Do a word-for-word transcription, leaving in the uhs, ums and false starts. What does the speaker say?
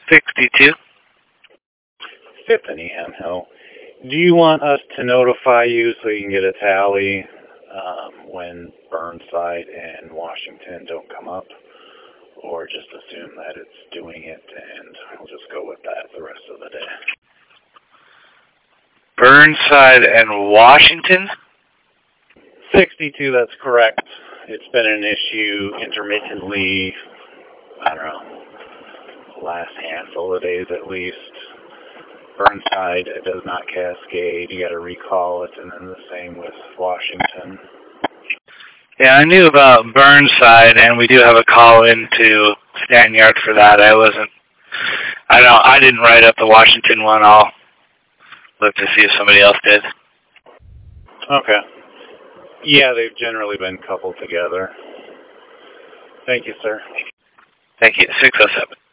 sixty-two. Fifth and Ehan Hill. Do you want us to notify you so you can get a tally um, when Burnside and Washington don't come up? Or just assume that it's doing it and we'll just go with that the rest of the day? Burnside and Washington? sixty-two, that's correct. It's been an issue intermittently, I don't know, the last handful of days at least. Burnside, it does not cascade. You got to recall it, and then the same with Washington. Yeah, I knew about Burnside, and we do have a call into Stanton Yard for that. I wasn't, I don't, I didn't write up the Washington one. I'll look to see if somebody else did. Okay. Yeah, they've generally been coupled together. Thank you, sir. Thank you. six oh seven.